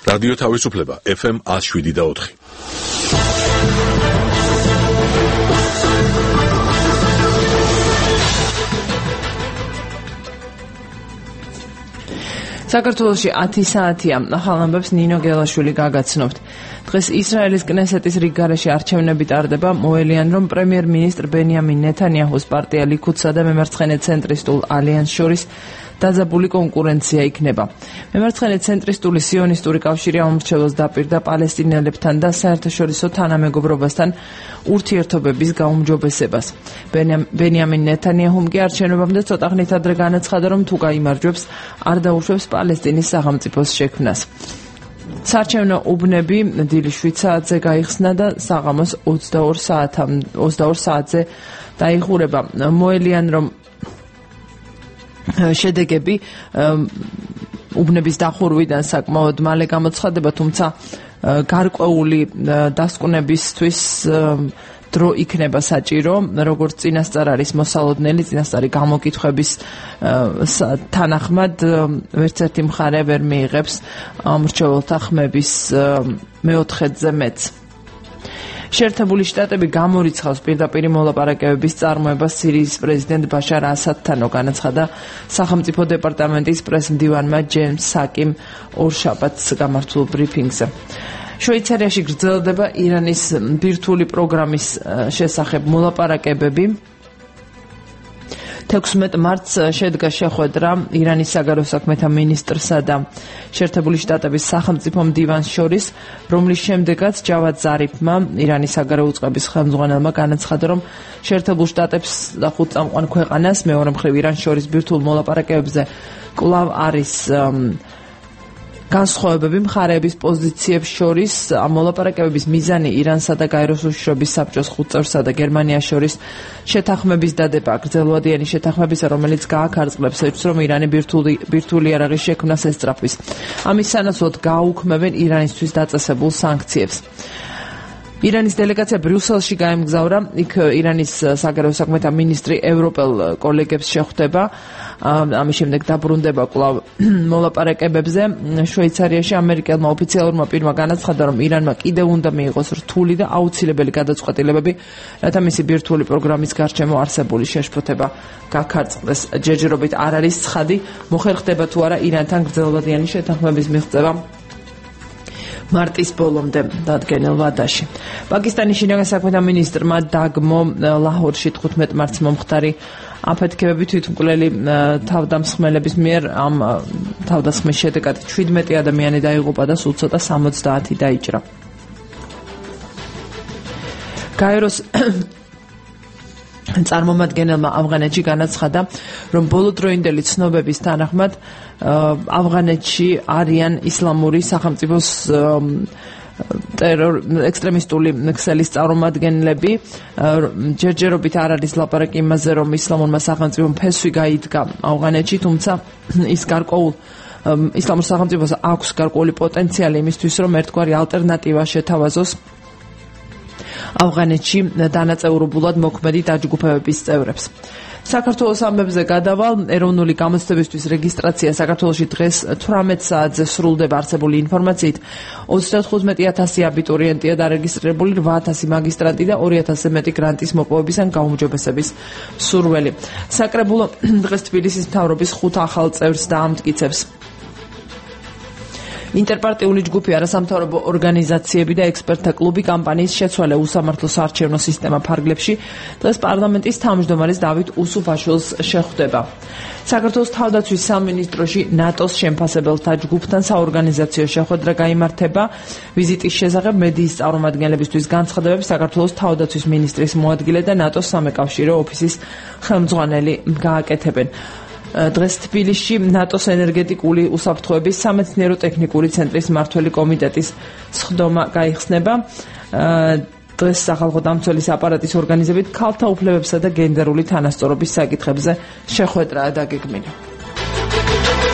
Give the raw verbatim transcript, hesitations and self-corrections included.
რადიო თავისუფლება ეფ ემ one oh seven და four. საქართველოში ათი საათია ახალ ამბებს ნინო გელაშვილი გაგაცნობთ. დღეს ისრაელის კნესეთის რიგ გარეშე არჩევნები ტარდება, მოელიან რომ პრემიერ-მინისტრ ბენიამინ ნეთანიაჰუს პარტია ლიქუდსა და მემარცხენე ცენტრისტულ ალიანსს შორის დაძაბული კონკურენცია იქნება. მემარცხენე ცენტრისტული სიონისტური კავშირი აუმრჩეველს დაპირდა პალესტინელებთან და საერთაშორისო თანამეგობრობასთან ურთიერთობების გაუმჯობესებას. ბენიამინ ნეთანიაჰუმ კი არჩევნებამდე ცოტა ხნით ადრე განაცხადა, რომ თუ გაიმარჯვებს, არ დაუშვებს პალესტინის სახელმწიფოს შექმნას. საარჩევნო უბნები დილის შვიდ საათზე გაიხსნა და საღამოს ოცდაორ საათზე დაიხურება. მოელიან რომ შედეგები უბნების დახურვიდან საკმაოდ მალე გამოცხადება, თუმცა გარკვეული დასკვნებისთვის დრო იქნება საჭირო, როგორც წინასწარ არის მოსალოდნელი, წინასწარი გამოკითხვების თანახმად ვერც ერთი მხარე ვერ მიიღებს მრჩეველთა ხმების მეოთხედზე მეც. შეერთებული შტატები გამორიცხავს პირდაპირი მოლაპარაკებების წარმოებას სირიის პრეზიდენტ ბაშარ ასადთან, განაცხადა სახელმწიფო დეპარტამენტის პრესმდივანმა ჯეიმს საკიმ ორშაბათს გამართულ ბრიფინგზე. შვეიცარიაში გრძელდება ირანის ბირთვული პროგრამის შესახებ მოლაპარაკებები. თექვსმეტ მარტს შედგა შეხვედრა ირანის საგარეო საქმეთა მინისტრსა და შეერთებული შტატების სახელმწიფო მდივანს შორის, რომლის შემდეგაც ჯავად ზარიფმა, ირანის საგარეო უწყების ხელმძღვანელმა, განაცხადა, რომ შეერთებულ შტატებს და ხუთ წამყვან ქვეყანას მეორე მხრივ ირანს შორის ბირთვულ მოლაპარაკებებზე კვლავ არის განსხვავებები მხარეების პოზიციებს შორის. ამ მოლაპარაკებების მიზანი ირანსა და გაეროს უშიშროების საბჭოს ხუთ წევრსა და გერმანიას შორის შეთანხმების დადება, გრძელვადიანი შეთანხმებისა, რომელიც გააქარწყლებს ეჭვს, რომ ირანი ბირთვული ბირთვული იარაღის შექმნას ესწრაფვის. ამის სანაცვლოდ გააუქმებენ ირანისთვის დაწესებულ სანქციებს. ირანის დელეგაცია ბრიუსელში გაემგზავრა, იქ ირანის საგარეო საქმეთა მინისტრი ევროპელ კოლეგებს შეხვდება. ამის შემდეგ დაბრუნდება კვლავ მოლაპარაკებებზე. შვეიცარიაში ამერიკელმა ოფიციალურმა პირმა განაცხადა, რომ ირანმა კიდევ უნდა მიიღოს რთული და აუცილებელი გადაწყვეტილებები, რათა მისი ბირთვული პროგრამის გარშემო არსებული შეშფოთება გაქარწყდეს. ჯერჯერობით არ არის ცხადი, მოხერხდება თუ არა ირანთან გრძელვადიანი შეთანხმების მიღწევა მარტის ბოლომდე დადგენილ ვადაში. პაკისტანის შინაგან საქმეთა მინისტრმა დაგმო ლაჰორში თხუთმეტ მარტს მომხდარი აფეთქებები თვითმკვლელი თავდამსხმელების მიერ ამ თავდასხმის შედეგად შვიდმეტი ადამიანი დაიღუპა და სულ ცოტა სამოცდაათი დაიჭრა. გაეროს წარმომადგენელმა ავღანეთში განაცხადა, რომ ბოლოდროინდელი ცნობების თანახმად ავღანეთში არიან ისლამური სახელმწიფოს ტერორ ექსტრემისტული ქსელის წარმომადგენლები. ჯერჯერობით არ არის ლაპარაკი იმაზე, რომ ისლამურმა სახელმწიფომ ფესვი გაიდგა ავღანეთში, თუმცა ის გარკვეულ ისლამურ სახელმწიფოს აქვს გარკვეული პოტენციალი იმისთვის, რომ ერთგვარი ალტერნატივა შეთავაზოს ავღანეთში დანაწევრებულად მოქმედი დაჯგუფებების წევრებს. საქართველოს ამბებზე გადავალ. ეროვნული გამოცდებისთვის რეგისტრაცია საქართველოში დღეს თვრამეტ საათზე სრულდება. არსებული ინფორმაციით ოცდათხუთმეტი ათასი აბიტურიენტია დარეგისტრირებული, რვა ათასი მაგისტრანტი და ორი ათასზე მეტი გრანტის მოპოვების ან გაუმჯობესების მსურველი. საკრებულო დღეს თბილისის მთავრობის ხუთ ახალ წევრს დაამტკიცებს. ინტერპარტიული ჯგუფი, არასამთავრობო ორგანიზაციები და ექსპერტთა კლუბი კამპანიის შეცვალე უსამართლო საარჩევნო სისტემა ფარგლებში დღეს პარლამენტის თავმჯდომარის დავით უსუფაშვილს შეხვდება. საქართველოს თავდაცვის სამინისტროში ნატოს შემფასებელთა ჯგუფთან საორგანიზაციო შეხვედრა გაიმართება. ვიზიტის შესახებ მედიის წარმომადგენლებისთვის განცხადებებს საქართველოს თავდაცვის მინისტრის მოადგილე და ნატოს სამეკავშირო ოფისის ხელმძღვანელი გააკეთებენ. დღეს თბილისში ნატოს ენერგეტიკული უსაფრთხოების სამეცნიერო ტექნიკური ცენტრის მმართველი კომიტეტის სხდომა გაიხსნება. დღეს სახალხო დამცველის აპარატის ორგანიზებით ქალთა უფლებებსა და გენდერული თანასწორობის საკითხებზე შეხვედრაა დაგეგმილი.